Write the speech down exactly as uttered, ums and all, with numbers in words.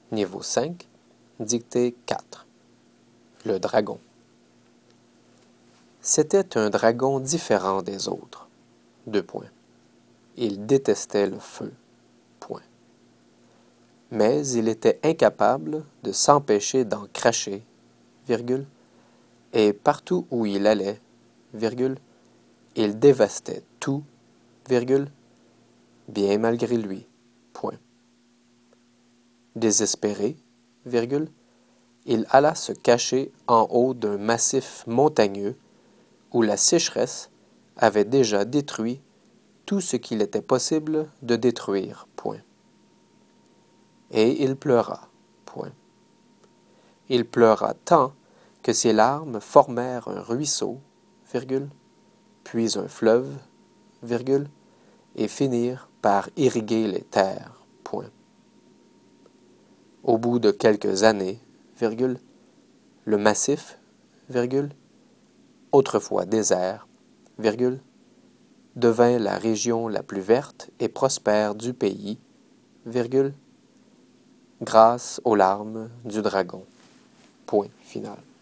Niveau cinq, dictée quatre. Le dragon. C'était un dragon différent des autres. Deux points. Il détestait le feu. Point. Mais il était incapable de s'empêcher d'en cracher, virgule, et partout où il allait, virgule, il dévastait tout, virgule, bien malgré lui. Point. Désespéré, virgule, il alla se cacher en haut d'un massif montagneux où la sécheresse avait déjà détruit tout ce qu'il était possible de détruire. Point. Et il pleura. Point. Il pleura tant que ses larmes formèrent un ruisseau, virgule, puis un fleuve, virgule, et finirent par irriguer les terres. Point. Au bout de quelques années, virgule, le massif, virgule, autrefois désert, virgule, devint la région la plus verte et prospère du pays, virgule, grâce aux larmes du dragon. Point final.